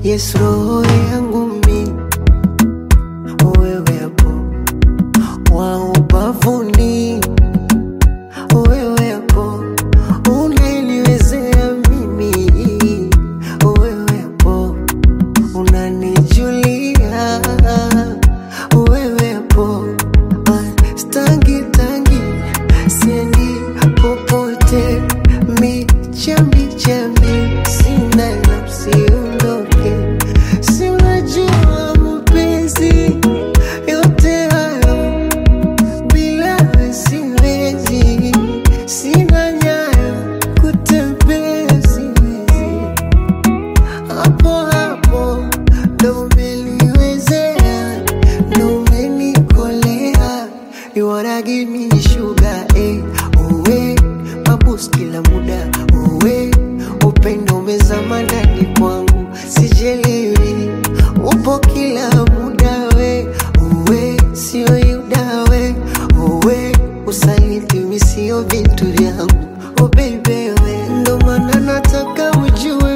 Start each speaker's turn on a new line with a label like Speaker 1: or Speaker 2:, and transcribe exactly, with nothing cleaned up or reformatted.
Speaker 1: Yes, roho yangu mi wewe hapo wa ubavuni, wewe hapo unaniwezea mimi, wewe hapo unanijulia, wewe hapo stangi tangi siendi popote, mi chambi chambi sina nafsi undoke, si unajua mapenzi yote hayo bila wewe siwezi, sina nyayo kutembea siwezi, hapo hapo ndo umeniwezea, ndo umenikolea. You wanna give me sugar, eh, uwe mabus kila muda, uwe upendo umezama ndani kwangu, sijelewi upo kila muda, we uwe sio yuda, we uwe usaliti mi sio vitu vyangu, oh baby we, ndo maana nataka ujue